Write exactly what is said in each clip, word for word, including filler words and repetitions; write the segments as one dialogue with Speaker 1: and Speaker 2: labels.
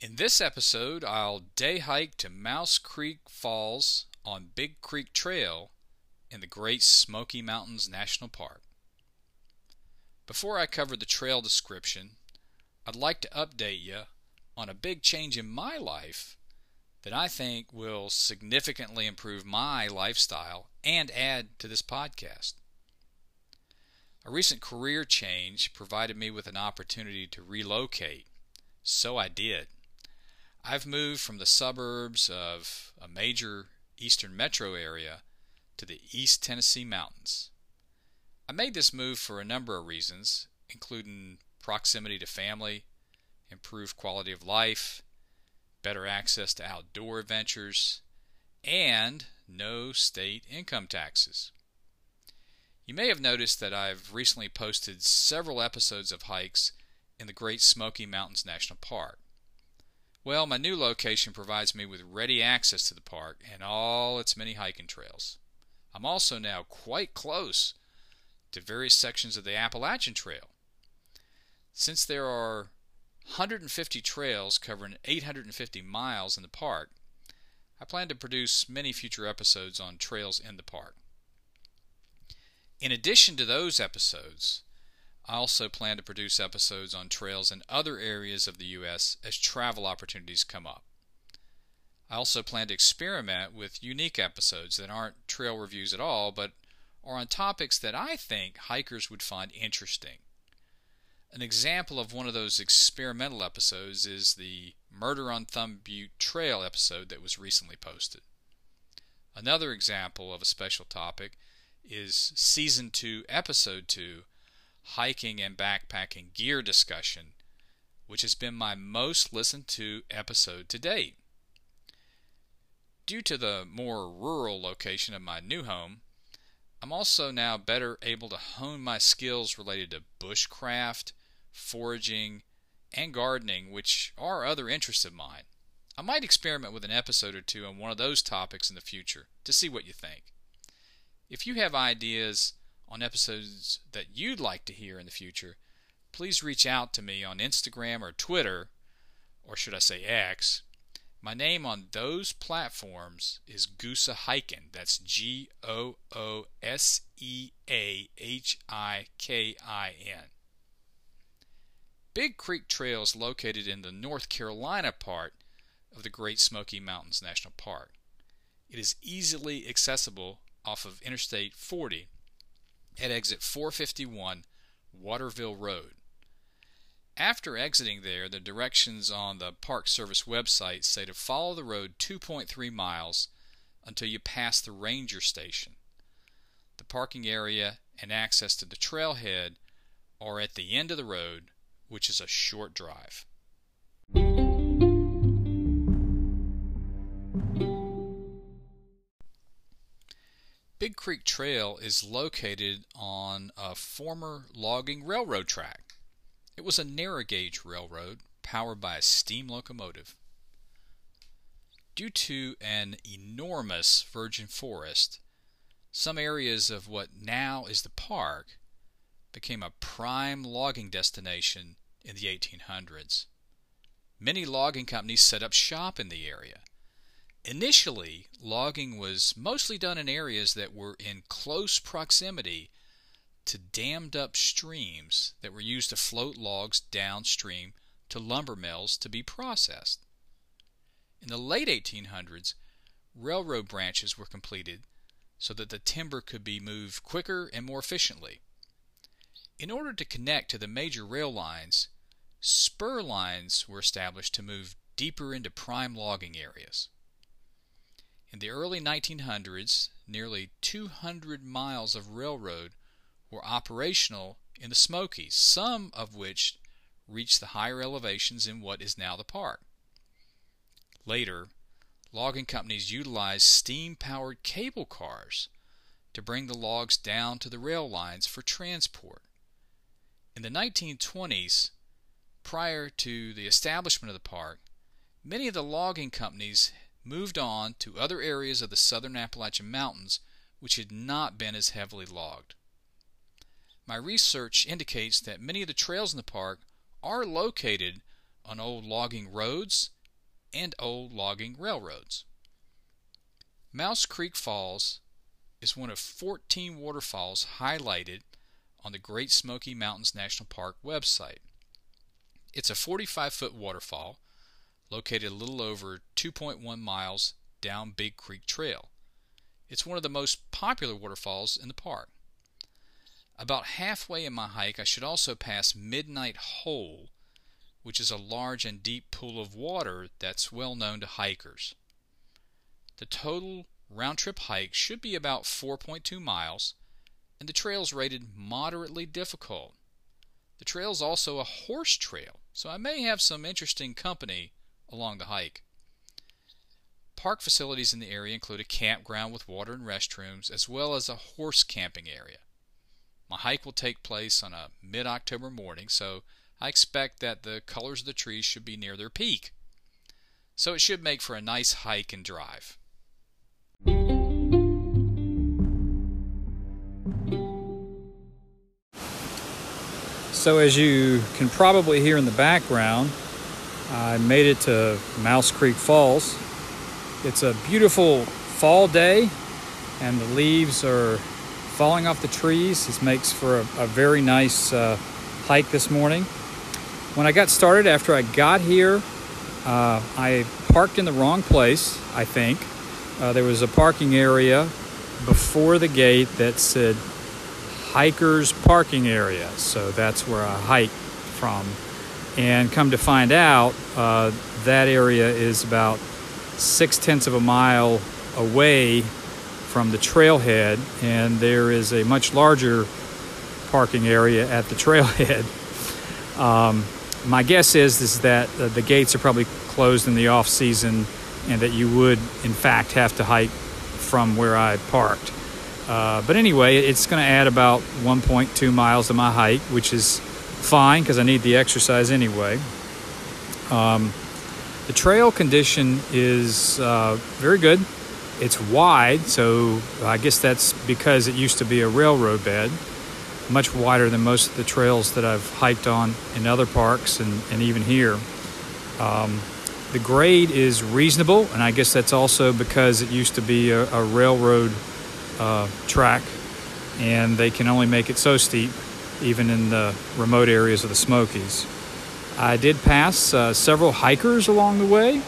Speaker 1: In this episode, I'll day hike to Mouse Creek Falls on Big Creek Trail in the Great Smoky Mountains National Park. Before I cover the trail description, I'd like to update you on a big change in my life that I think will significantly improve my lifestyle and add to this podcast. A recent career change provided me with an opportunity to relocate, so I did. I've moved from the suburbs of a major eastern metro area to the East Tennessee mountains. I made this move for a number of reasons, including proximity to family, improved quality of life, better access to outdoor adventures, and no state income taxes. You may have noticed that I've recently posted several episodes of hikes in the Great Smoky Mountains National Park. Well, my new location provides me with ready access to the park and all its many hiking trails. I'm also now quite close to various sections of the Appalachian Trail. Since there are one hundred fifty trails covering eight hundred fifty miles in the park, I plan to produce many future episodes on trails in the park. In addition to those episodes, I also plan to produce episodes on trails in other areas of the U S as travel opportunities come up. I also plan to experiment with unique episodes that aren't trail reviews at all, but are on topics that I think hikers would find interesting. An example of one of those experimental episodes is the Murder on Thumb Butte Trail episode that was recently posted. Another example of a special topic is Season two, Episode two, Hiking and Backpacking Gear Discussion, which has been my most listened to episode to date. Due to the more rural location of my new home, I'm also now better able to hone my skills related to bushcraft, foraging, and gardening, which are other interests of mine. I might experiment with an episode or two on one of those topics in the future to see what you think. If you have ideas on episodes that you'd like to hear in the future, please reach out to me on Instagram or Twitter, or should I say X. My name on those platforms is Goosa Hikin. That's G O O S E A H I K I N. Big Creek Trail is located in the North Carolina part of the Great Smoky Mountains National Park. It is easily accessible off of Interstate forty at exit four fifty-one Waterville Road. After exiting there, the directions on the Park Service website say to follow the road two point three miles until you pass the ranger station. The parking area and access to the trailhead are at the end of the road, which is a short drive. Big Creek Trail is located on a former logging railroad track. It was a narrow gauge railroad powered by a steam locomotive. Due to an enormous virgin forest, some areas of what now is the park became a prime logging destination in the eighteen hundreds. Many logging companies set up shop in the area. Initially, logging was mostly done in areas that were in close proximity to dammed up streams that were used to float logs downstream to lumber mills to be processed. In the late eighteen hundreds, railroad branches were completed so that the timber could be moved quicker and more efficiently. In order to connect to the major rail lines, spur lines were established to move deeper into prime logging areas. In the early nineteen hundreds, nearly two hundred miles of railroad were operational in the Smokies, some of which reached the higher elevations in what is now the park. Later, logging companies utilized steam-powered cable cars to bring the logs down to the rail lines for transport. In the nineteen twenties, prior to the establishment of the park, many of the logging companies moved on to other areas of the southern Appalachian Mountains which had not been as heavily logged. My research indicates that many of the trails in the park are located on old logging roads and old logging railroads. Mouse Creek Falls is one of fourteen waterfalls highlighted on the Great Smoky Mountains National Park website. It's a forty-five foot waterfall located a little over two point one miles down Big Creek Trail. It's one of the most popular waterfalls in the park. About halfway in my hike, I should also pass Midnight Hole, which is a large and deep pool of water that's well known to hikers. The total round-trip hike should be about four point two miles, and the trail's rated moderately difficult. The trail's also a horse trail, so I may have some interesting company along the hike. Park facilities in the area include a campground with water and restrooms, as well as a horse camping area. My hike will take place on a mid-October morning, so I expect that the colors of the trees should be near their peak. So it should make for a nice hike and drive.
Speaker 2: So as you can probably hear in the background, I made it to Mouse Creek Falls. It's a beautiful fall day and the leaves are falling off the trees. This makes for a, a very nice uh, hike this morning. When I got started, after I got here, uh, I parked in the wrong place, I think. Uh, there was a parking area before the gate that said hikers parking area, so that's where I hiked from. And come to find out, uh, that area is about six tenths of a mile away from the trailhead, and there is a much larger parking area at the trailhead. Um, my guess is, is that uh, the gates are probably closed in the off season, and that you would in fact have to hike from where I parked. Uh, but anyway, it's going to add about one point two miles to my hike, which is fine because I need the exercise anyway. Um, the trail condition is uh, very good. It's wide, so I guess that's because it used to be a railroad bed, much wider than most of the trails that I've hiked on in other parks and, and even here. Um, the grade is reasonable, and I guess that's also because it used to be a, a railroad uh, track, and they can only make it so steep, even in the remote areas of the Smokies. I did pass uh, several hikers along the way,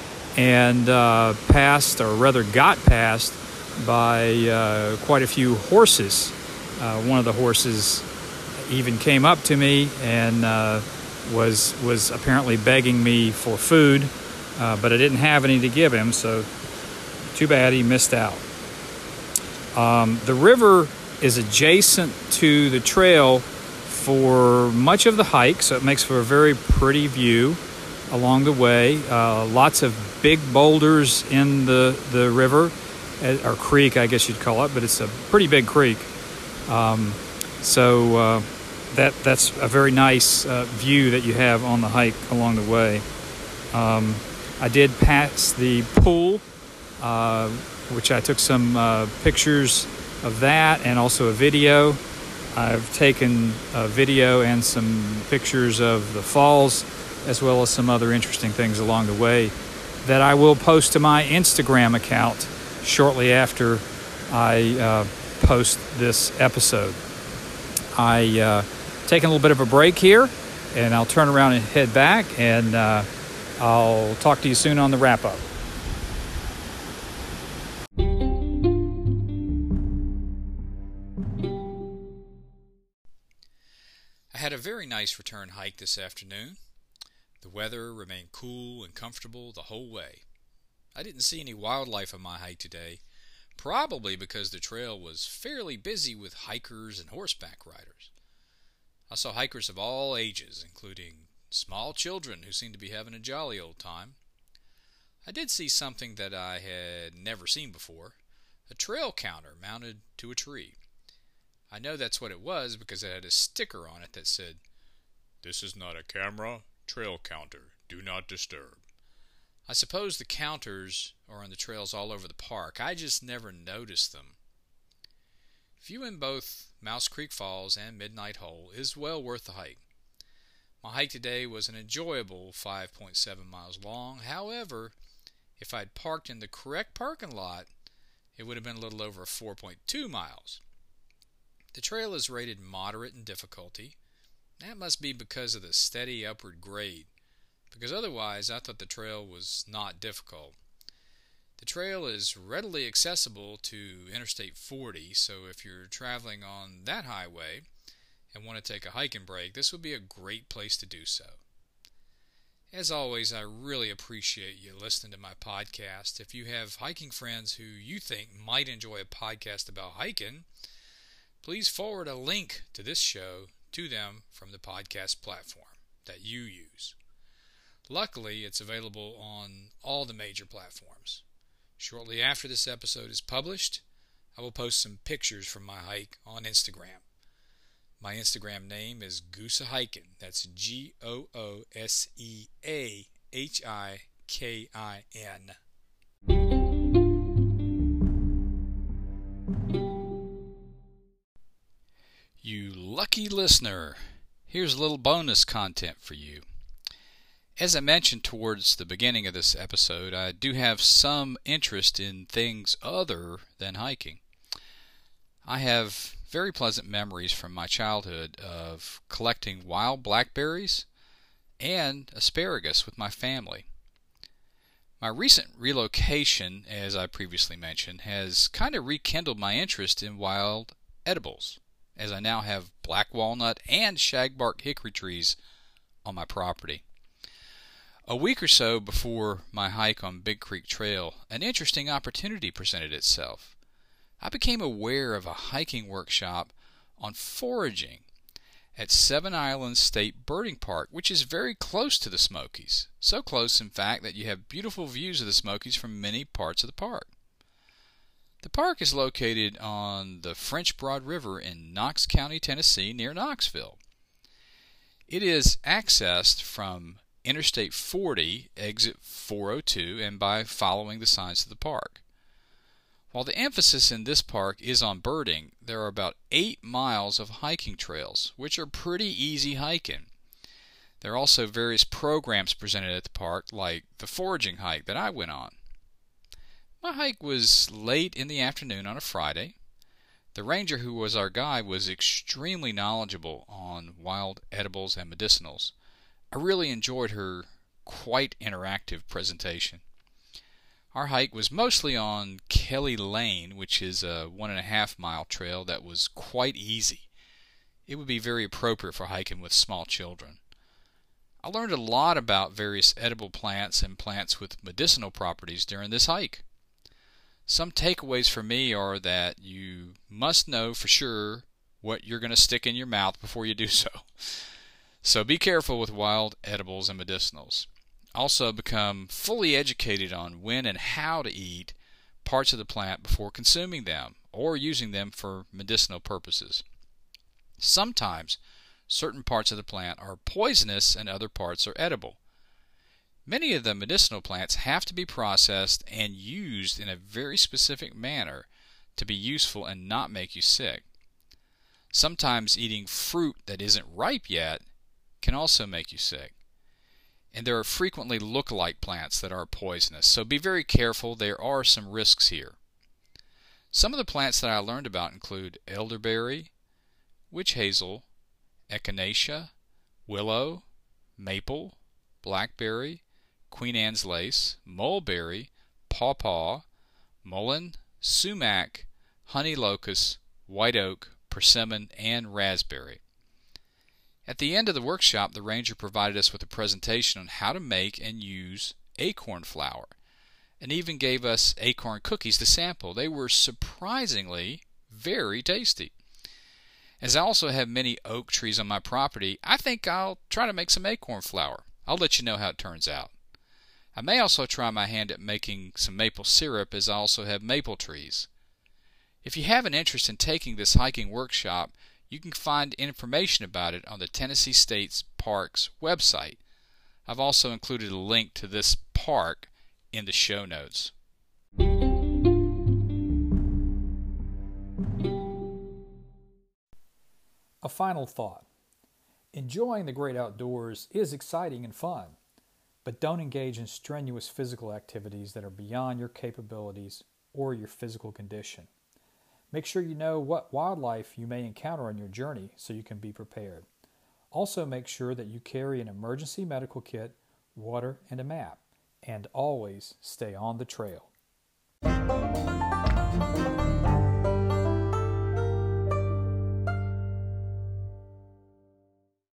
Speaker 2: and uh, passed, or rather got passed, by uh, quite a few horses. Uh, one of the horses even came up to me and uh, was was apparently begging me for food, uh, but I didn't have any to give him, so too bad he missed out. Um, the river is adjacent to the trail for much of the hike, so it makes for a very pretty view along the way. Uh, lots of big boulders in the, the river, or creek, I guess you'd call it, but it's a pretty big creek. Um, so uh, that that's a very nice uh, view that you have on the hike along the way. Um, I did pass the pool, uh, which I took some uh, pictures of that and also a video. I've taken a video and some pictures of the falls, as well as some other interesting things along the way that I will post to my Instagram account shortly after I uh, post this episode. I uh, taking a little bit of a break here, and I'll turn around and head back, and uh, I'll talk to you soon on the wrap-up.
Speaker 1: I had a very nice return hike this afternoon. The weather remained cool and comfortable the whole way. I didn't see any wildlife on my hike today, probably because the trail was fairly busy with hikers and horseback riders. I saw hikers of all ages, including small children who seemed to be having a jolly old time. I did see something that I had never seen before, a trail counter mounted to a tree. I know that's what it was because it had a sticker on it that said, "This is not a camera, trail counter, do not disturb." I suppose the counters are on the trails all over the park. I just never noticed them. Viewing both Mouse Creek Falls and Midnight Hole is well worth the hike. My hike today was an enjoyable five point seven miles long. However, if I'd parked in the correct parking lot, it would have been a little over four point two miles. The trail is rated moderate in difficulty. That must be because of the steady upward grade, because otherwise I thought the trail was not difficult. The trail is readily accessible to Interstate forty, so if you're traveling on that highway and want to take a hiking break, this would be a great place to do so. As always, I really appreciate you listening to my podcast. If you have hiking friends who you think might enjoy a podcast about hiking, please forward a link to this show to them from the podcast platform that you use. Luckily, it's available on all the major platforms. Shortly after this episode is published, I will post some pictures from my hike on Instagram. My Instagram name is Goosa Hikin. That's G O O S E A H I K I N. You lucky listener, here's a little bonus content for you. As I mentioned towards the beginning of this episode, I do have some interest in things other than hiking. I have very pleasant memories from my childhood of collecting wild blackberries and asparagus with my family. My recent relocation, as I previously mentioned, has kind of rekindled my interest in wild edibles, as I now have black walnut and shagbark hickory trees on my property. A week or so before my hike on Big Creek Trail, an interesting opportunity presented itself. I became aware of a hiking workshop on foraging at Seven Islands State Birding Park, which is very close to the Smokies. So close, in fact, that you have beautiful views of the Smokies from many parts of the park. The park is located on the French Broad River in Knox County, Tennessee, near Knoxville. It is accessed from Interstate forty, exit four oh two, and by following the signs of the park. While the emphasis in this park is on birding, there are about eight miles of hiking trails, which are pretty easy hiking. There are also various programs presented at the park, like the foraging hike that I went on. My hike was late in the afternoon on a Friday. The ranger who was our guide was extremely knowledgeable on wild edibles and medicinals. I really enjoyed her quite interactive presentation. Our hike was mostly on Kelly Lane, which is a one and a half mile trail that was quite easy. It would be very appropriate for hiking with small children. I learned a lot about various edible plants and plants with medicinal properties during this hike. Some takeaways for me are that you must know for sure what you're going to stick in your mouth before you do so. So be careful with wild edibles and medicinals. Also become fully educated on when and how to eat parts of the plant before consuming them or using them for medicinal purposes. Sometimes certain parts of the plant are poisonous and other parts are edible. Many of the medicinal plants have to be processed and used in a very specific manner to be useful and not make you sick. Sometimes eating fruit that isn't ripe yet can also make you sick. And there are frequently look-alike plants that are poisonous, so be very careful. There are some risks here. Some of the plants that I learned about include elderberry, witch hazel, echinacea, willow, maple, blackberry, Queen Anne's lace, mulberry, pawpaw, mullein, sumac, honey locust, white oak, persimmon, and raspberry. At the end of the workshop, the ranger provided us with a presentation on how to make and use acorn flour, and even gave us acorn cookies to sample. They were surprisingly very tasty. As I also have many oak trees on my property, I think I'll try to make some acorn flour. I'll let you know how it turns out. I may also try my hand at making some maple syrup, as I also have maple trees. If you have an interest in taking this hiking workshop, you can find information about it on the Tennessee State Parks website. I've also included a link to this park in the show notes.
Speaker 2: A final thought. Enjoying the great outdoors is exciting and fun, but don't engage in strenuous physical activities that are beyond your capabilities or your physical condition. Make sure you know what wildlife you may encounter on your journey so you can be prepared. Also make sure that you carry an emergency medical kit, water, and a map, and always stay on the trail.